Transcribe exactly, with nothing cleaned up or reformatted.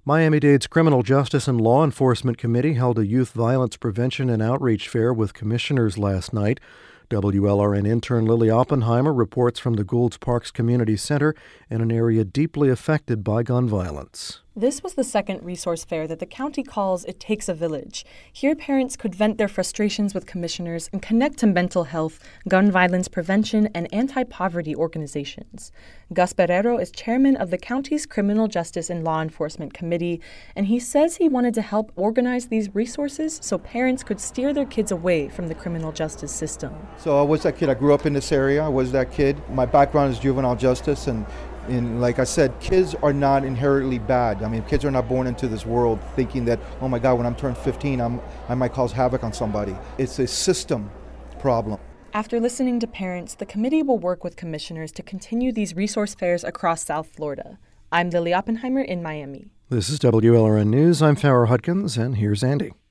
Miami-Dade's Criminal Justice and Law Enforcement Committee held a youth violence prevention and outreach fair with commissioners last night. W L R N intern Lily Oppenheimer reports from the Goulds Parks Community Center in an area deeply affected by gun violence. This was the second resource fair that the county calls It Takes a Village. Here, parents could vent their frustrations with commissioners and connect to mental health, gun violence prevention, and anti-poverty organizations. Gus Barrero is chairman of the county's Criminal Justice and Law Enforcement Committee, and he says he wanted to help organize these resources so parents could steer their kids away from the criminal justice system. So I was that kid. I grew up in this area. I was that kid. My background is juvenile justice, and And like I said, kids are not inherently bad. I mean, kids are not born into this world thinking that, oh my God, when I'm turned fifteen, I'm, I might cause havoc on somebody. It's a system problem. After listening to parents, the committee will work with commissioners to continue these resource fairs across South Florida. I'm Lily Oppenheimer in Miami. This is W L R N News. I'm Farrah Hutkins, and here's Andy.